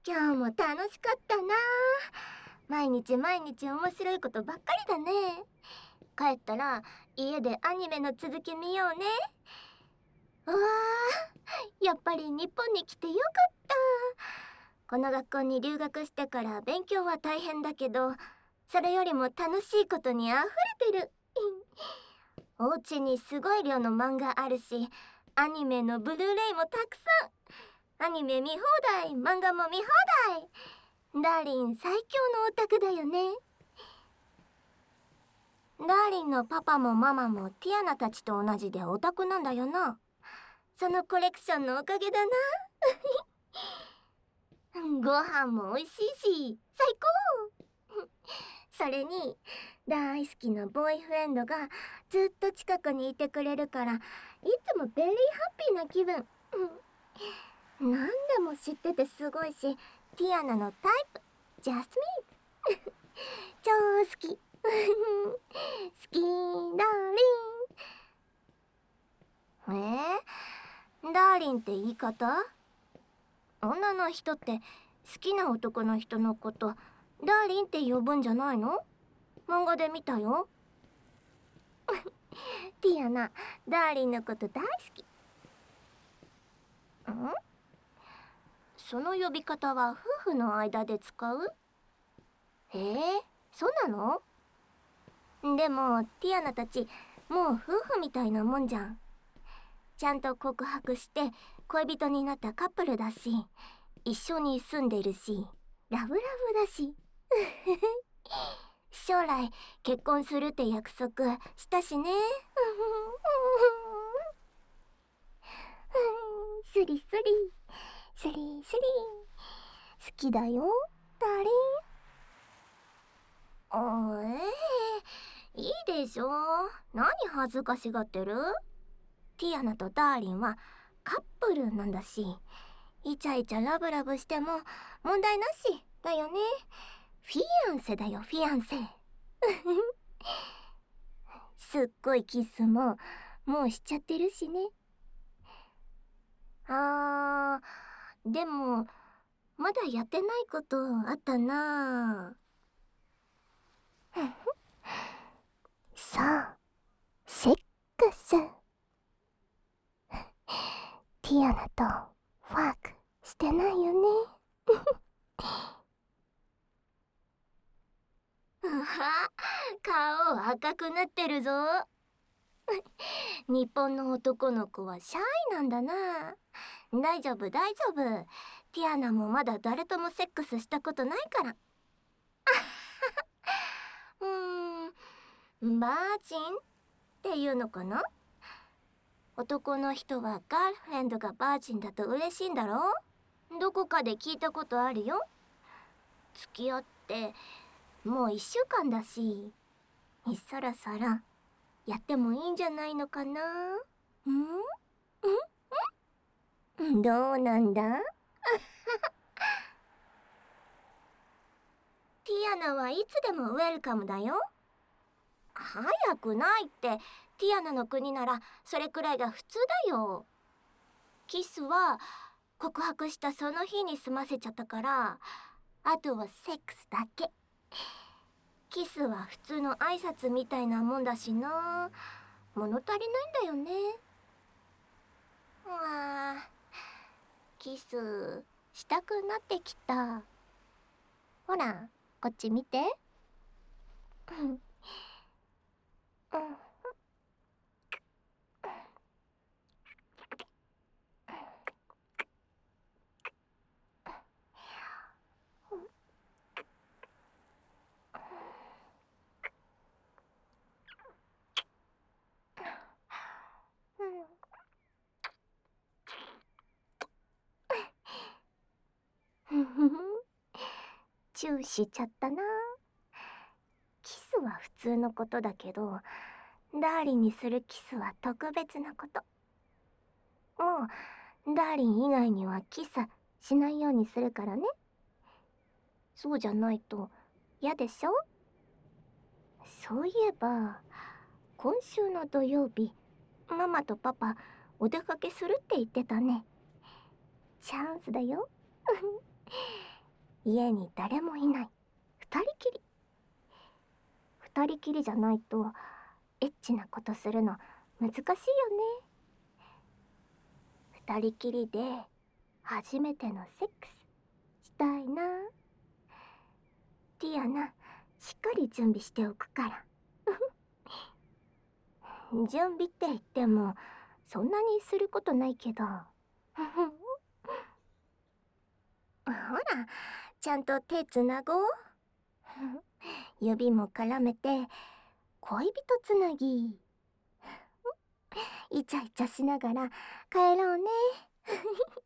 今日も楽しかったな。毎日毎日面白いことばっかりだね。帰ったら家でアニメの続き見ようね。うわー、やっぱり日本に来てよかった。この学校に留学してから勉強は大変だけど、それよりも楽しいことに溢れてる。お家にすごい量の漫画あるし、アニメのブルーレイもたくさん。アニメ見放題、漫画も見放題。ダーリン最強のオタクだよね。ダーリンのパパもママもティアナたちと同じでオタクなんだよな。そのコレクションのおかげだな。ご飯も美味しいし最高。それに大好きなボーイフレンドがずっと近くにいてくれるから、いつもベリーハッピーな気分。何でも知っててすごいし、ティアナのタイプジャスミン超好き。好きダーリン。ダーリンって言い方？女の人って好きな男の人のことダーリンって呼ぶんじゃないの？漫画で見たよ。ティアナ、ダーリンのこと大好き。その呼び方は夫婦の間で使う？へえ、そうなの？でもティアナたちもう夫婦みたいなもんじゃん。ちゃんと告白して恋人になったカップルだし、一緒に住んでるし、ラブラブだし。将来結婚するって約束したしね。スリスリスリスリ、好きだよダーリン。いいでしょ。何恥ずかしがってる？ティアナとダーリンはカップルなんだし、イチャイチャラブラブしても問題なしだよね。フィアンセだよ、フィアンセ。すっごいキスももうしちゃってるしね。でもまだやってないことあったな。そう、セックス。ティアナとファークしてないよね。うわ、顔赤くなってるぞ。日本の男の子はシャイなんだな。大丈夫大丈夫。ティアナもまだ誰ともセックスしたことないから。バージンっていうのかな？男の人はガールフレンドがバージンだと嬉しいんだろ？どこかで聞いたことあるよ。付き合ってもう1週間だし、そろそろやってもいいんじゃないのかな？どうなんだ？ティアナはいつでもウェルカムだよ。早くないって。ティアナの国ならそれくらいが普通だよ。キスは告白したその日に済ませちゃったから、あとはセックスだけ。キスは普通の挨拶みたいなもんだしな。物足りないんだよね。わあ、キスしたくなってきた。ほら、こっち見て。チューしちゃったな。キスは普通のことだけど、ダーリンにするキスは特別なこと。もうダーリン以外にはキスしないようにするからね。そうじゃないと嫌でしょ？そういえば今週の土曜日、ママとパパお出かけするって言ってたね。チャンスだよ。 家に誰もいない。二人きり。二人きりじゃないとエッチなことするの難しいよね。二人きりで初めてのセックスしたいな。ティアナ、しっかり準備しておくから。準備って言ってもそんなにすることないけど。ほら、ちゃんと手つなごう。指も絡めて恋人つなぎ。イチャイチャしながら帰ろうね。